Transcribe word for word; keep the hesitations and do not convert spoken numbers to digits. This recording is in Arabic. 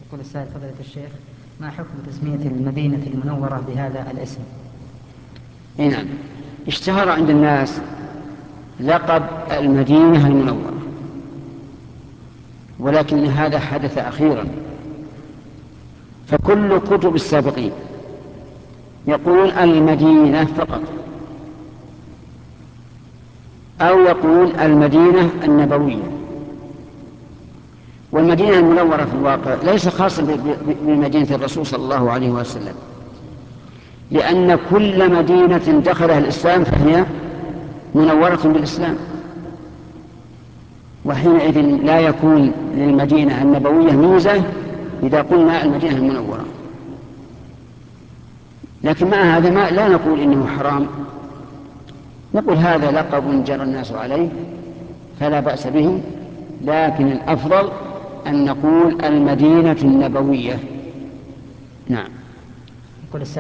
يقول السائل فضيلة الشيخ: ما حكم تسمية المدينة المنورة بهذا الاسم؟ نعم، اشتهر عند الناس لقب المدينة المنورة، ولكن هذا حدث أخيرا. فكل كتب السابقين يقولون المدينة فقط، أو يقولون المدينة النبوية. والمدينة المنورة في الواقع ليس خاصة بمدينة الرسول صلى الله عليه وسلم، لأن كل مدينة دخلها الإسلام فهي منورة بالإسلام، وحينئذ لا يكون للمدينة النبوية ميزة إذا قلنا المدينة المنورة. لكن مع هذا ما لا نقول إنه حرام، نقول هذا لقب جرى الناس عليه فلا بأس به، لكن الأفضل أن نقول المدينة النبوية. نعم. يقول السائل